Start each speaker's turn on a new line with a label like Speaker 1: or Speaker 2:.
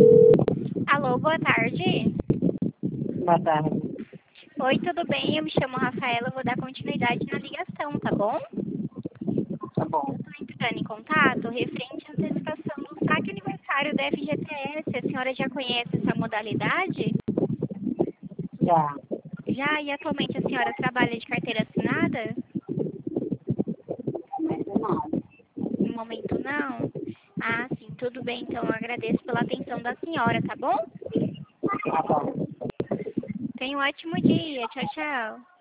Speaker 1: Alô, boa tarde.
Speaker 2: Boa tarde.
Speaker 1: Oi, tudo bem? Eu me chamo Rafaela, eu vou dar continuidade na ligação, tá bom?
Speaker 2: Tá bom.
Speaker 1: Estou entrando em contato referente à antecipação do saque aniversário da FGTS. A senhora já conhece essa modalidade?
Speaker 2: Já.
Speaker 1: Já, e atualmente a senhora trabalha de carteira assinada?
Speaker 2: Mas não.
Speaker 1: No momento não? Ah, sim, tudo bem, então eu agradeço pela atenção da senhora, tá bom?
Speaker 2: Tá bom.
Speaker 1: Tenha um ótimo dia, tchau, tchau.